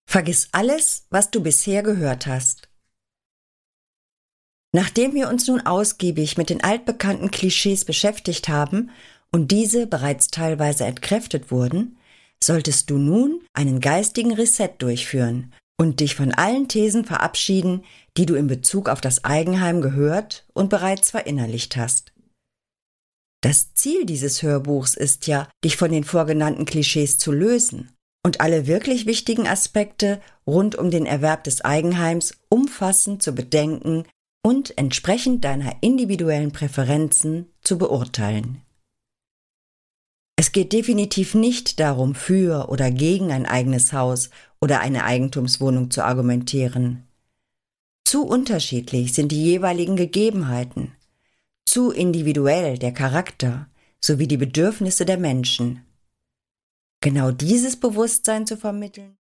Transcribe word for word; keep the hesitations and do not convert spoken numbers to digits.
Vergiss alles, was du bisher gehört hast. Nachdem wir uns nun ausgiebig mit den altbekannten Klischees beschäftigt haben und diese bereits teilweise entkräftet wurden, solltest du nun einen geistigen Reset durchführen und dich von allen Thesen verabschieden, die du in Bezug auf das Eigenheim gehört und bereits verinnerlicht hast. Das Ziel dieses Hörbuchs ist ja, dich von den vorgenannten Klischees zu lösen und alle wirklich wichtigen Aspekte rund um den Erwerb des Eigenheims umfassend zu bedenken und entsprechend deiner individuellen Präferenzen zu beurteilen. Es geht definitiv nicht darum, für oder gegen ein eigenes Haus oder eine Eigentumswohnung zu argumentieren. Zu unterschiedlich sind die jeweiligen Gegebenheiten, zu individuell der Charakter sowie die Bedürfnisse der Menschen. Genau dieses Bewusstsein zu vermitteln,